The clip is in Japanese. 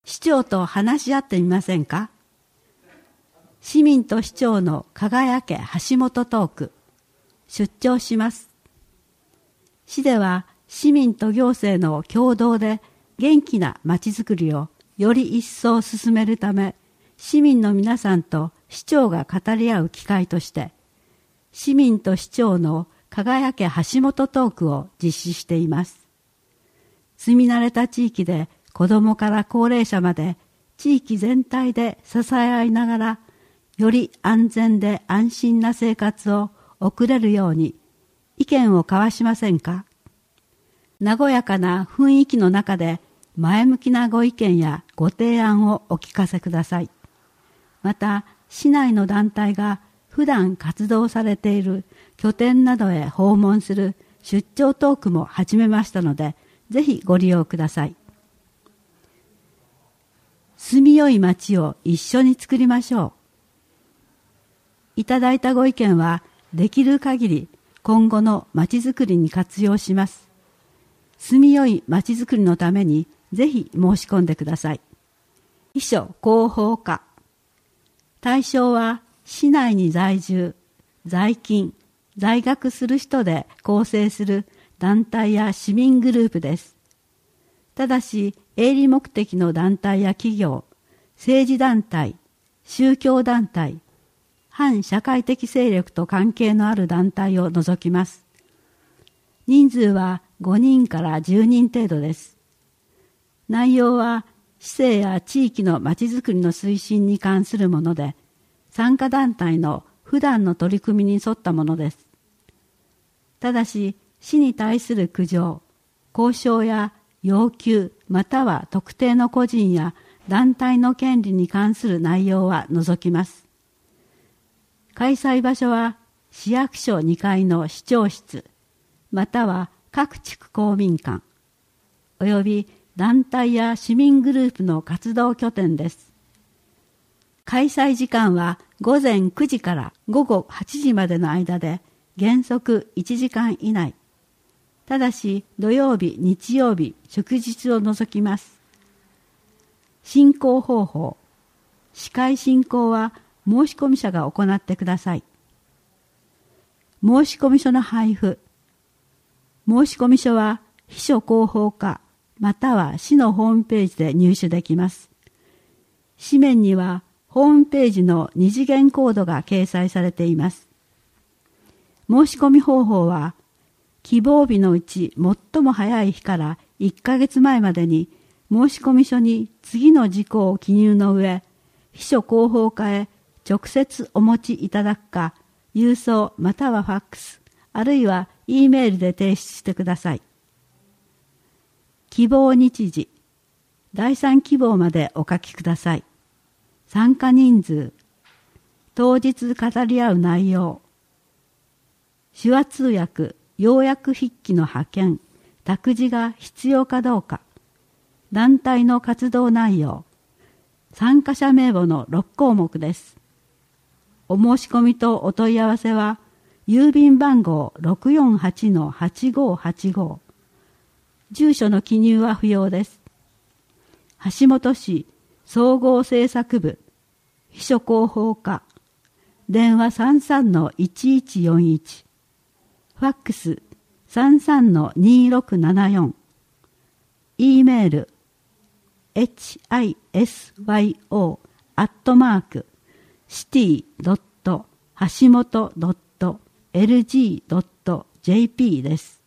市長と話し合ってみませんか。市民と市長の輝け橋本トーク、出張します。市では市民と行政の共同で元気なまちづくりをより一層進めるため、市民の皆さんと市長が語り合う機会として、市民と市長の輝け橋本トークを実施しています。住み慣れた地域で子どもから高齢者まで地域全体で支え合いながら、より安全で安心な生活を送れるように意見を交わしませんか。和やかな雰囲気の中で前向きなご意見やご提案をお聞かせください。また、市内の団体が普段活動されている拠点などへ訪問する出張トークも始めましたので、ぜひご利用ください。住みよい街を一緒に作りましょう。いただいたご意見はできる限り今後の街づくりに活用します。住みよい街づくりのためにぜひ申し込んでください。秘書広報課。対象は市内に在住、在勤、在学する人で構成する団体や市民グループです。ただし、営利目的の団体や企業、政治団体、宗教団体、反社会的勢力と関係のある団体を除きます。人数は5人から10人程度です。内容は市政や地域のまちづくりの推進に関するもので、参加団体の普段の取り組みに沿ったものです。ただし、市に対する苦情、交渉や要求または特定の個人や団体の権利に関する内容は除きます。開催場所は市役所2階の市長室、または各地区公民館、および団体や市民グループの活動拠点です。開催時間は午前9時から午後8時までの間で、原則1時間以内。ただし土曜日、日曜日、祝日を除きます。進行方法。司会進行は申込者が行ってください。申込書の配布。申込書は秘書広報課または市のホームページで入手できます。紙面にはホームページの二次元コードが掲載されています。申し込み方法は、希望日のうち最も早い日から1ヶ月前までに申込書に次の事項を記入の上、秘書広報課へ直接お持ちいただくか、郵送またはファックス、あるいは E メールで提出してください。希望日時、第3希望までお書きください。参加人数、当日語り合う内容、手話通訳、要約筆記の派遣、託児が必要かどうか、団体の活動内容、参加者名簿の6項目です。お申し込みとお問い合わせは、郵便番号 648-8585、住所の記入は不要です。橋本市総合政策部秘書広報課、電話 33-1141、ファックス 33-2674、E メール hisyo@city.hashimoto.lg.jp です。